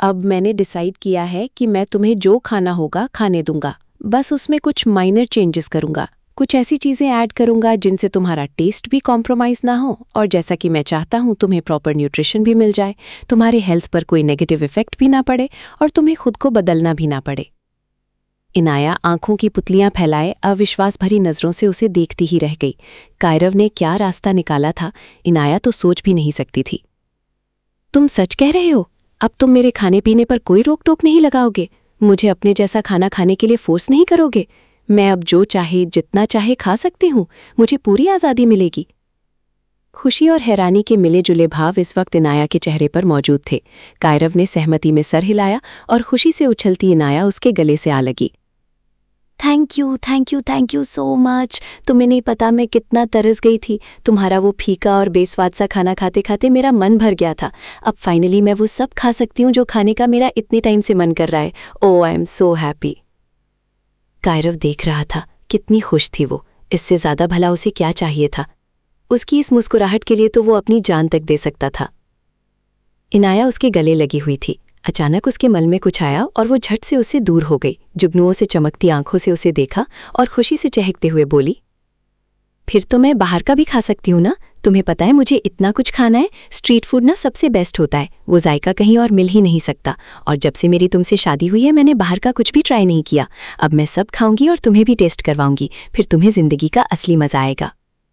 अब मैंने डिसाइड किया है कि मैं तुम्हें जो खाना होगा खाने दूंगा, बस उसमें कुछ माइनर चेंजेस करूंगा। कुछ ऐसी चीज़ें ऐड करूंगा जिनसे तुम्हारा टेस्ट भी कॉम्प्रोमाइज़ ना हो, और जैसा कि मैं चाहता हूँ तुम्हें प्रॉपर न्यूट्रिशन भी मिल जाए, तुम्हारे हेल्थ पर कोई नेगेटिव इफेक्ट भी ना पड़े और तुम्हें खुद को बदलना भी ना पड़े। इनाया आंखों की पुतलियां फैलाए अविश्वास भरी नज़रों से उसे देखती ही रह गई। कायरव ने क्या रास्ता निकाला था, इनाया तो सोच भी नहीं सकती थी। तुम सच कह रहे हो? अब तुम मेरे खाने पीने पर कोई रोक टोक नहीं लगाओगे? मुझे अपने जैसा खाना खाने के लिए फोर्स नहीं करोगे? मैं अब जो चाहे जितना चाहे खा सकती हूँ, मुझे पूरी आज़ादी मिलेगी। खुशी और हैरानी के मिले जुले भाव इस वक्त इनाया के चेहरे पर मौजूद थे। कायरव ने सहमति में सर हिलाया और खुशी से उछलती इनाया उसके गले से आ लगी। Thank you thank you thank you so much. तुम्हें नहीं पता मैं कितना तरस गई थी। तुम्हारा वो फीका और बेस्वाद सा खाना खाते खाते मेरा मन भर गया था। अब फाइनली मैं वो सब खा सकती हूँ जो खाने का मेरा इतने टाइम से मन कर रहा है। Oh I am so happy. Kairav देख रहा था, कितनी खुश थी वो। इससे ज़्यादा भला उसे क्या चाहिए था? उसकी इस मुस्कुराहट के लिए तो वो अपनी जान तक दे सकता था। इनाया उसके गले लगी हुई थी। अचानक उसके मन में कुछ आया और वो झट से उससे दूर हो गई। जुगनुओं से चमकती आंखों से उसे देखा और खुशी से चहकते हुए बोली, फिर तो मैं बाहर का भी खा सकती हूँ ना? तुम्हें पता है मुझे इतना कुछ खाना है। स्ट्रीट फूड ना सबसे बेस्ट होता है, वो जायका कहीं और मिल ही नहीं सकता। और जब से मेरी तुमसे शादी हुई है मैंने बाहर का कुछ भी ट्राई नहीं किया। अब मैं सब खाऊंगी और तुम्हें भी टेस्ट करवाऊंगी, फिर तुम्हें जिंदगी का असली मजा आएगा।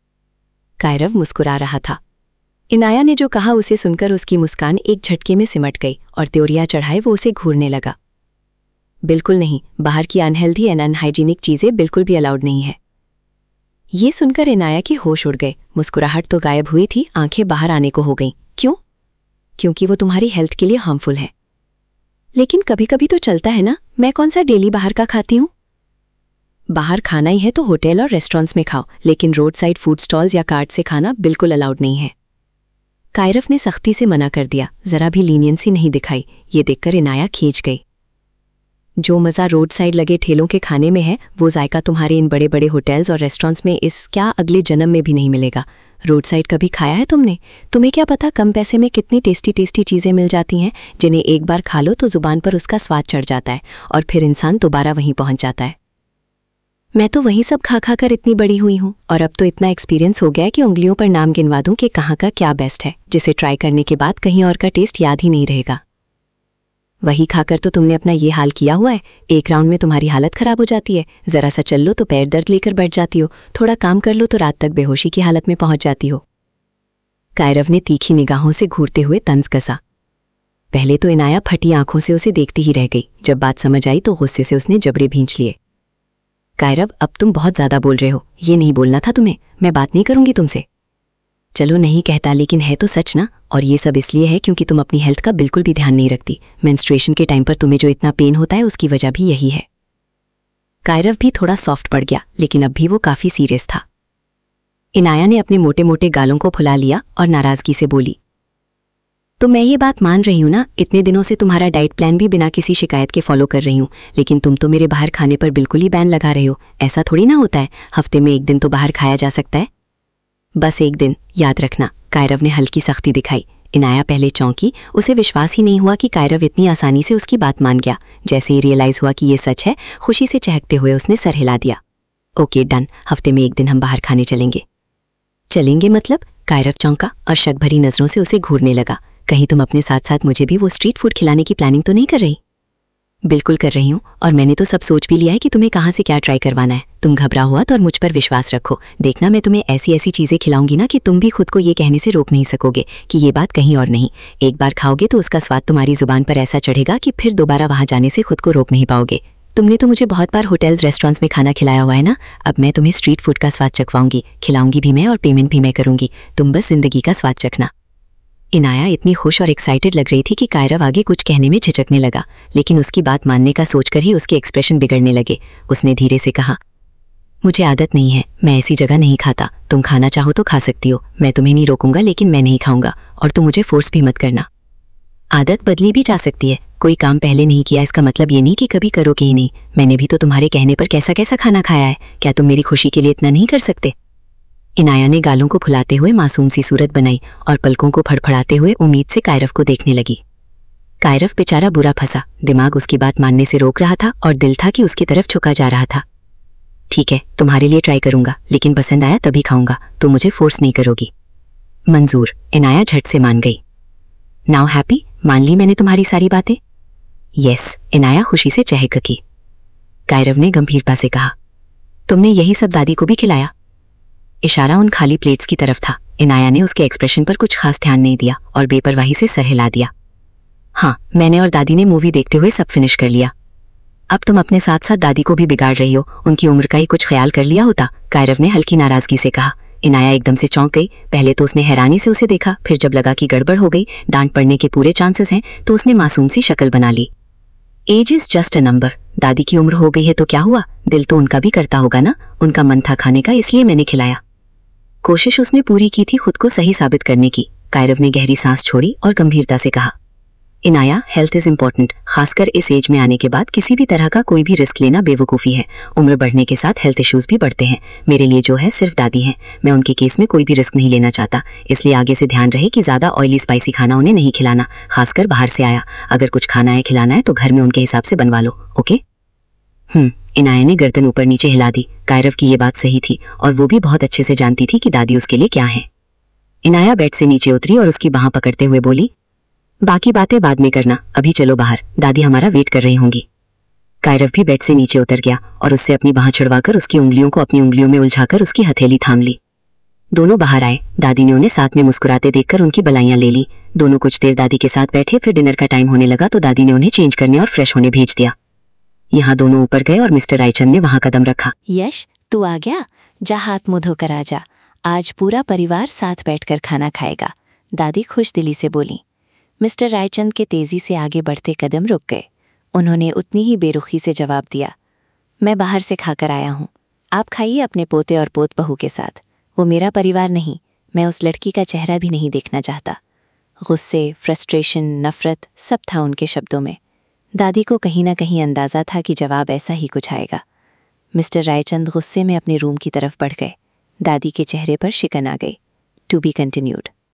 कायरव मुस्कुरा रहा था। इनाया ने जो कहा उसे सुनकर उसकी मुस्कान एक झटके में सिमट गई और त्योरियां चढ़ाए वो उसे घूरने लगा। बिल्कुल नहीं, बाहर की अनहेल्दी एंड अनहाइजीनिक चीज़ें बिल्कुल भी अलाउड नहीं है। ये सुनकर इनाया के होश उड़ गए। मुस्कुराहट तो गायब हुई थी, आंखें बाहर आने को हो गईं। क्यों? क्योंकि वो तुम्हारी हेल्थ के लिए हार्मफुल है। लेकिन कभी कभी तो चलता है ना, मैं कौन सा डेली बाहर का खाती हूँ? बाहर खाना ही है तो होटल और रेस्टोरेंट्स में खाओ, लेकिन रोड साइड फूड स्टॉल्स या कार्ट से खाना बिल्कुल अलाउड नहीं है। कायरव ने सख्ती से मना कर दिया, जरा भी लीनियंसी नहीं दिखाई। ये देखकर इनाया खींच गई। जो मज़ा रोड साइड लगे ठेलों के खाने में है, वो जायका तुम्हारे इन बड़े बड़े होटल्स और रेस्टोरेंट्स में इस क्या अगले जन्म में भी नहीं मिलेगा। रोड साइड कभी खाया है तुमने? तुम्हें क्या पता कम पैसे में कितनी टेस्टी टेस्टी चीज़ें मिल जाती हैं, जिन्हें एक बार खा लो तो ज़ुबान पर उसका स्वाद चढ़ जाता है और फिर इंसान दोबारा वहीं पहुंच जाता है। मैं तो वहीं सब खा खा कर इतनी बड़ी हुई हूँ और अब तो इतना एक्सपीरियंस हो गया है कि उंगलियों पर नाम गिनवा दूं कि कहाँ का क्या बेस्ट है, जिसे ट्राई करने के बाद कहीं और का टेस्ट याद ही नहीं रहेगा। वही खाकर तो तुमने अपना ये हाल किया हुआ है। एक राउंड में तुम्हारी हालत खराब हो जाती है, ज़रा सा चल लो तो पैर दर्द लेकर बैठ जाती हो, थोड़ा काम कर लो तो रात तक बेहोशी की हालत में पहुंच जाती हो। कायरव ने तीखी निगाहों से घूरते हुए तंज कसा। पहले तो इनाया फटी आंखों से उसे देखती ही रह गई। जब बात समझ आई तो गुस्से से उसने जबड़े भींच लिए। कायरव, अब तुम बहुत ज़्यादा बोल रहे हो, ये नहीं बोलना था तुम्हें। मैं बात नहीं करूंगी तुमसे। चलो नहीं कहता, लेकिन है तो सच ना। और ये सब इसलिए है क्योंकि तुम अपनी हेल्थ का बिल्कुल भी ध्यान नहीं रखती। मेंस्ट्रुएशन के टाइम पर तुम्हें जो इतना पेन होता है उसकी वजह भी यही है। कायरव भी थोड़ा सॉफ्ट पड़ गया, लेकिन अब भी वो काफ़ी सीरियस था। इनाया ने अपने मोटे मोटे गालों को फुला लिया और नाराज़गी से बोली, तो मैं ये बात मान रही हूँ ना, इतने दिनों से तुम्हारा डाइट प्लान भी बिना किसी शिकायत के फॉलो कर रही हूँ, लेकिन तुम तो मेरे बाहर खाने पर बिल्कुल ही बैन लगा रहे हो। ऐसा थोड़ी ना होता है, हफ्ते में एक दिन तो बाहर खाया जा सकता है। बस एक दिन, याद रखना। कायरव ने हल्की सख्ती दिखाई। इनाया पहले चौंकी, उसे विश्वास ही नहीं हुआ कि कायरव इतनी आसानी से उसकी बात मान गया। जैसे ही रियलाइज़ हुआ कि ये सच है, खुशी से चहकते हुए उसने सर हिला दिया। ओके डन, हफ्ते में एक दिन हम बाहर खाने चलेंगे। चलेंगे मतलब? कायरव चौंका और शक भरी नज़रों से उसे घूरने लगा। कहीं तुम अपने साथ साथ मुझे भी वो स्ट्रीट फूड खिलाने की प्लानिंग तो नहीं कर रही? बिल्कुल कर रही हूँ, और मैंने तो सब सोच भी लिया है कि तुम्हें कहाँ से क्या ट्राई करवाना है। तुम घबरा हुआ तो और मुझ पर विश्वास रखो। देखना मैं तुम्हें ऐसी ऐसी चीज़ें खिलाऊंगी ना कि तुम भी खुद को ये कहने से रोक नहीं सकोगे कि ये बात कहीं और नहीं। एक बार खाओगे तो उसका स्वाद तुम्हारी ज़ुबान पर ऐसा चढ़ेगा कि फिर दोबारा वहाँ जाने से खुद को रोक नहीं पाओगे। तुमने तो मुझे बहुत बार होटल्स रेस्टोरेंट्स में खाना खिलाया हुआ है ना, अब मैं तुम्हें स्ट्रीट फूड का स्वाद चखवाऊंगी। खिलाऊंगी भी मैं और पेमेंट भी मैं करूँगी। तुम बस ज़िंदगी का स्वाद चखना। इनाया इतनी खुश और एक्साइटेड लग रही थी कि कायरव आगे कुछ कहने में झिझकने लगा, लेकिन उसकी बात मानने का सोचकर ही उसके एक्सप्रेशन बिगड़ने लगे। उसने धीरे से कहा, मुझे आदत नहीं है, मैं ऐसी जगह नहीं खाता। तुम खाना चाहो तो खा सकती हो, मैं तुम्हें नहीं रोकूंगा, लेकिन मैं नहीं खाऊंगा और तुम मुझे फोर्स भी मत करना। आदत बदली भी जा सकती है। कोई काम पहले नहीं किया इसका मतलब ये नहीं कि कभी करोगे ही नहीं। मैंने भी तो तुम्हारे कहने पर कैसा कैसा खाना खाया है। क्या तुम मेरी खुशी के लिए इतना नहीं कर सकते? इनाया ने गालों को फुलाते हुए मासूम सी सूरत बनाई और पलकों को फड़फड़ाते हुए उम्मीद से कायरव को देखने लगी। कायरव बेचारा बुरा फंसा। दिमाग उसकी बात मानने से रोक रहा था और दिल था कि उसकी तरफ झुका जा रहा था। ठीक है, तुम्हारे लिए ट्राई करूंगा, लेकिन पसंद आया तभी खाऊंगा, तुम मुझे फोर्स नहीं करोगी। मंजूर, इनाया झट से मान गई। नाउ हैप्पी, मान ली मैंने तुम्हारी सारी बातें? यस, इनाया खुशी से चहक। कायरव ने गंभीरता से कहा, तुमने यही सब दादी को भी खिलाया? इशारा उन खाली प्लेट्स की तरफ था। इनाया ने उसके एक्सप्रेशन पर कुछ खास ध्यान नहीं दिया और बेपरवाही से सर हिला दिया। हाँ, मैंने और दादी ने मूवी देखते हुए सब फिनिश कर लिया। अब तुम अपने साथ साथ दादी को भी बिगाड़ रही हो, उनकी उम्र का ही कुछ ख्याल कर लिया होता, कायरव ने हल्की नाराजगी से कहा। इनाया एकदम से चौंक गई। पहले तो उसने हैरानी से उसे देखा, फिर जब लगा कि गड़बड़ हो गई, डांट पड़ने के पूरे चांसेस हैं, तो उसने मासूम सी शक्ल बना ली। Age is just a number, दादी की उम्र हो गई है तो क्या हुआ, दिल तो उनका भी करता होगा ना, उनका मन था खाने का, इसलिए मैंने खिलाया। कोशिश उसने पूरी की थी खुद को सही साबित करने की। कायरव ने गहरी सांस छोड़ी और गंभीरता से कहा, इनाया, हेल्थ इज इंपॉर्टेंट, खासकर इस एज में आने के बाद किसी भी तरह का कोई भी रिस्क लेना बेवकूफ़ी है। उम्र बढ़ने के साथ हेल्थ इश्यूज भी बढ़ते हैं। मेरे लिए जो है सिर्फ दादी हैं, मैं उनके केस में कोई भी रिस्क नहीं लेना चाहता, इसलिए आगे से ध्यान रहे कि ज़्यादा ऑयली स्पाइसी खाना उन्हें नहीं खिलाना, खासकर बाहर से आया। अगर कुछ खाना है खिलाना है तो घर में उनके हिसाब से बनवा लो, ओके? इनाया ने गर्दन ऊपर नीचे हिला दी। कायरव की ये बात सही थी और वो भी बहुत अच्छे से जानती थी कि दादी उसके लिए क्या है। इनाया बेड से नीचे उतरी और उसकी बाह पकड़ते हुए बोली, बाकी बातें बाद में करना, अभी चलो बाहर, दादी हमारा वेट कर रही होंगी। कायरव भी बेड से नीचे उतर गया और उससे अपनी बाह छुड़वाकर उसकी उंगलियों को अपनी उंगलियों में उलझाकर उसकी हथेली थाम ली। दोनों बाहर आए। दादी ने उन्हें साथ में मुस्कुराते देखकर उनकी बलाइयां ले ली। दोनों कुछ देर दादी के साथ बैठे, फिर डिनर का टाइम होने लगा तो दादी ने उन्हें चेंज करने और फ्रेश होने भेज दिया। यहाँ दोनों ऊपर गए और मिस्टर रायचंद ने वहां कदम रखा। यश, तू आ गया? जा हाथ मुंह धोकर आ जा, आज पूरा परिवार साथ बैठकर खाना खाएगा, दादी खुश दिली से बोली। मिस्टर रायचंद के तेजी से आगे बढ़ते कदम रुक गए। उन्होंने उतनी ही बेरुखी से जवाब दिया, मैं बाहर से खाकर आया हूँ, आप खाइए अपने पोते और पोत बहू के साथ, वो मेरा परिवार नहीं, मैं उस लड़की का चेहरा भी नहीं देखना चाहता। गुस्से, फ्रस्ट्रेशन, नफरत सब था उनके शब्दों में। दादी को कहीं ना कहीं अंदाज़ा था कि जवाब ऐसा ही कुछ आएगा। मिस्टर रायचंद गुस्से में अपने रूम की तरफ बढ़ गए। दादी के चेहरे पर शिकन आ गई। To be continued.